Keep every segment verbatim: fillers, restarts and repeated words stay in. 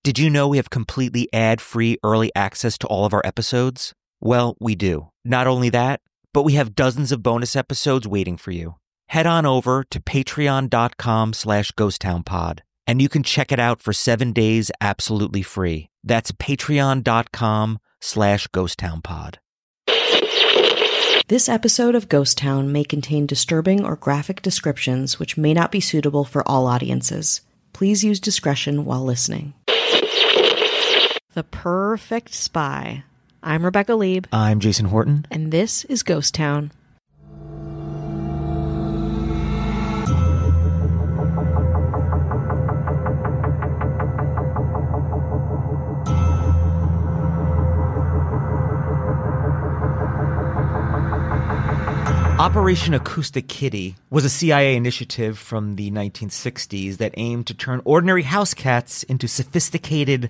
Did you know we have completely ad-free early access to all of our episodes? Well, we do. Not only that, but we have dozens of bonus episodes waiting for you. Head on over to patreon.com slash ghosttownpod, and you can check it out for seven days absolutely free. That's patreon.com slash ghosttownpod. This episode of Ghost Town may contain disturbing or graphic descriptions which may not be suitable for all audiences. Please use discretion while listening. The Perfect Spy. I'm Rebecca Lieb. I'm Jason Horton. And this is Ghost Town. Operation Acoustic Kitty was a C I A initiative from the nineteen sixties that aimed to turn ordinary house cats into sophisticated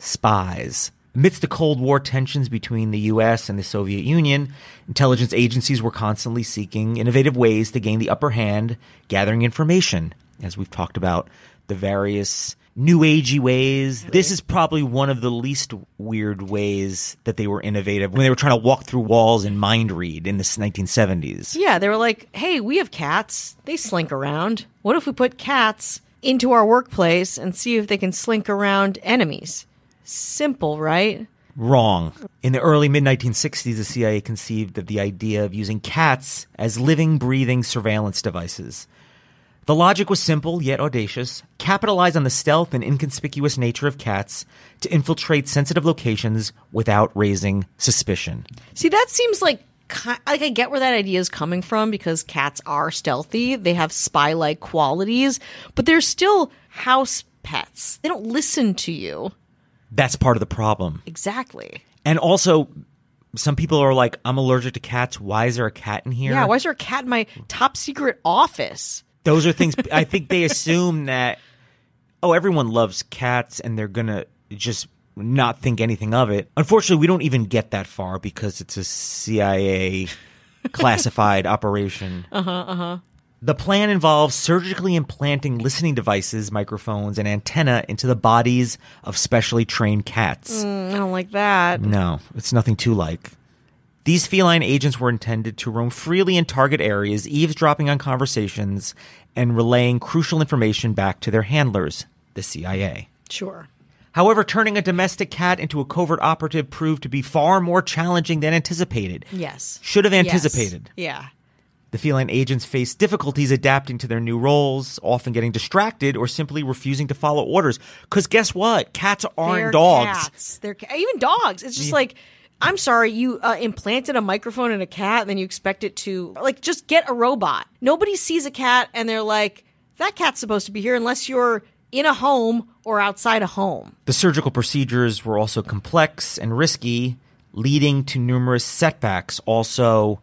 spies. Amidst the Cold War tensions between the U S and the Soviet Union, intelligence agencies were constantly seeking innovative ways to gain the upper hand, gathering information. As we've talked about, the various new agey ways. This is probably one of the least weird ways that they were innovative when they were trying to walk through walls and mind read in the nineteen seventies. Yeah, they were like, hey, we have cats. They slink around. What if we put cats into our workplace and see if they can slink around enemies? Simple, right? Wrong. In the early mid nineteen sixties, the C I A conceived of the idea of using cats as living, breathing surveillance devices. The logic was simple, yet audacious. Capitalize on the stealth and inconspicuous nature of cats to infiltrate sensitive locations without raising suspicion. See, that seems like, like I get where that idea is coming from because cats are stealthy. They have spy-like qualities, but they're still house pets. They don't listen to you. That's part of the problem. Exactly. And also, some people are like, I'm allergic to cats. Why is there a cat in here? Yeah, why is there a cat in my top secret office? Those are things, I think they assume that, oh, everyone loves cats and they're going to just not think anything of it. Unfortunately, we don't even get that far because it's a C I A classified operation. Uh-huh, uh-huh. The plan involves surgically implanting listening devices, microphones, and antenna into the bodies of specially trained cats. Mm, I don't like that. No, it's nothing too like. These feline agents were intended to roam freely in target areas, eavesdropping on conversations, and relaying crucial information back to their handlers, the C I A. Sure. However, turning a domestic cat into a covert operative proved to be far more challenging than anticipated. Yes. Should have anticipated. Yes. Yeah. The feline agents faced difficulties adapting to their new roles, often getting distracted or simply refusing to follow orders. Because guess what? Cats aren't They're dogs. Cats. They're ca- even dogs. It's just Yeah. like, I'm sorry, you uh, implanted a microphone in a cat and then you expect it to, like, just get a robot. Nobody sees a cat and they're like, that cat's supposed to be here unless you're in a home or outside a home. The surgical procedures were also complex and risky, leading to numerous setbacks, also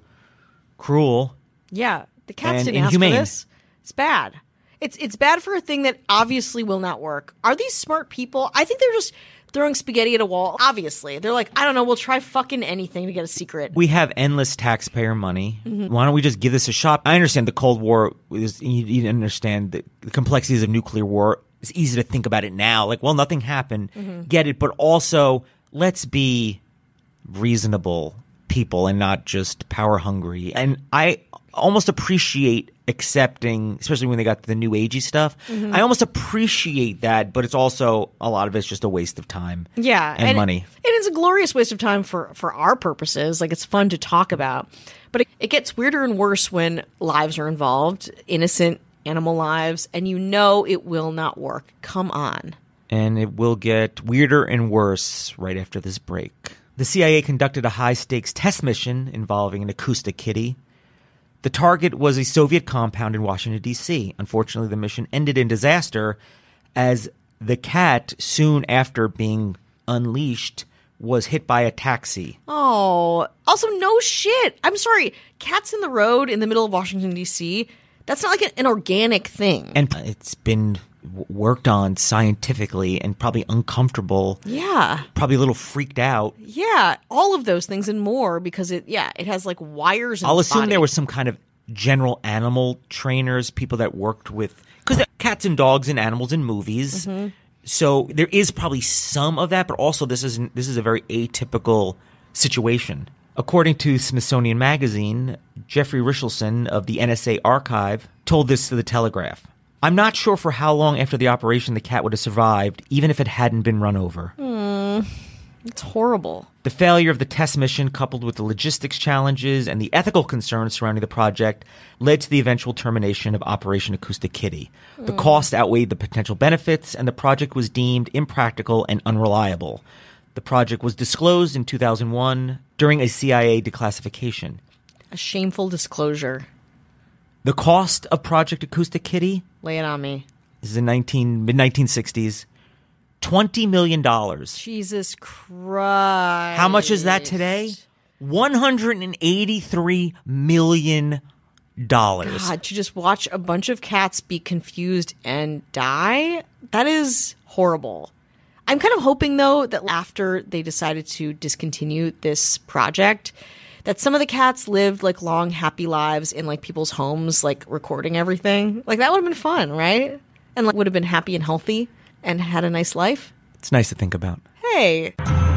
cruel. Yeah, the cats And didn't inhumane. ask for this. It's bad. It's it's bad for a thing that obviously will not work. Are these smart people? I think they're just throwing spaghetti at a wall. Obviously. They're like, I don't know, we'll try fucking anything to get a secret. We have endless taxpayer money. Mm-hmm. Why don't we just give this a shot? I understand the Cold War is, you, you understand the, the complexities of nuclear war. It's easy to think about it now. Like, well, nothing happened. Mm-hmm. Get it. But also, let's be reasonable people and not just power hungry. And I almost appreciate accepting, especially when they got the new agey stuff. Mm-hmm. I almost appreciate that, but it's also, a lot of it's just a waste of time. Yeah. And, money. And it's a glorious waste of time for, for our purposes. Like, it's fun to talk about. But it, it gets weirder and worse when lives are involved, innocent animal lives, and you know it will not work. Come on. And it will get weirder and worse right after this break. The C I A conducted a high-stakes test mission involving an acoustic kitty. The target was a Soviet compound in Washington, D C Unfortunately, the mission ended in disaster as the cat, soon after being unleashed, was hit by a taxi. Oh, also, no shit. I'm sorry. Cats in the road in the middle of Washington, D C, that's not like an, an organic thing. And it's been w- worked on scientifically and probably uncomfortable. Yeah. Probably a little freaked out. Yeah. All of those things and more because it, yeah, it has like wires in I'll its assume body. there was some kind of general animal trainers, people that worked with, because cats and dogs and animals in movies, Mm-hmm. So there is probably some of that, but also this is this is a very atypical situation. According to Smithsonian Magazine, Jeffrey Richelson of the N S A Archive told this to the Telegraph. I'm not sure for how long after the operation the cat would have survived, even if it hadn't been run over. Mm, it's horrible. The failure of the test mission, coupled with the logistics challenges and the ethical concerns surrounding the project, led to the eventual termination of Operation Acoustic Kitty. The mm. cost outweighed the potential benefits, and the project was deemed impractical and unreliable. The project was disclosed in two thousand one during a C I A declassification. A shameful disclosure. The cost of Project Acoustic Kitty? Lay it on me. This is in nineteen, mid nineteen sixties. twenty million dollars. Jesus Christ. How much is that today? one hundred eighty-three million dollars. God, to just watch a bunch of cats be confused and die? That is horrible. I'm kind of hoping, though, that after they decided to discontinue this project, that some of the cats lived like long, happy lives in like people's homes, like recording everything. Like that would have been fun, right? And like would have been happy and healthy and had a nice life. It's nice to think about. Hey.